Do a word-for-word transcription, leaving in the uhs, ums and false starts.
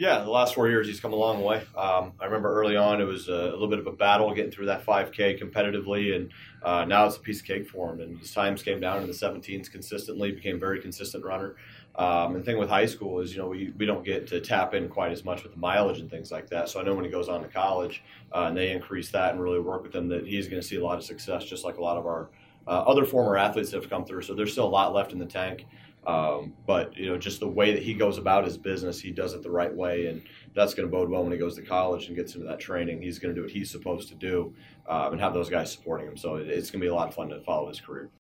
Yeah, the last four years he's come a long way. Um, I remember early on it was a, a little bit of a battle getting through that five K competitively, and uh, now it's a piece of cake for him. And his times came down in the seventeens consistently, became a very consistent runner. Um, and the thing with high school is, you know, we, we don't get to tap in quite as much with the mileage and things like that. So I know when he goes on to college uh, and they increase that and really work with him, that he's going to see a lot of success, just like a lot of our uh, other former athletes that have come through. So there's still a lot left in the tank. Um, but, you know, just the way that he goes about his business, he does it the right way. And that's going to bode well when he goes to college and gets into that training. He's going to do what he's supposed to do um, and have those guys supporting him. So it's going to be a lot of fun to follow his career.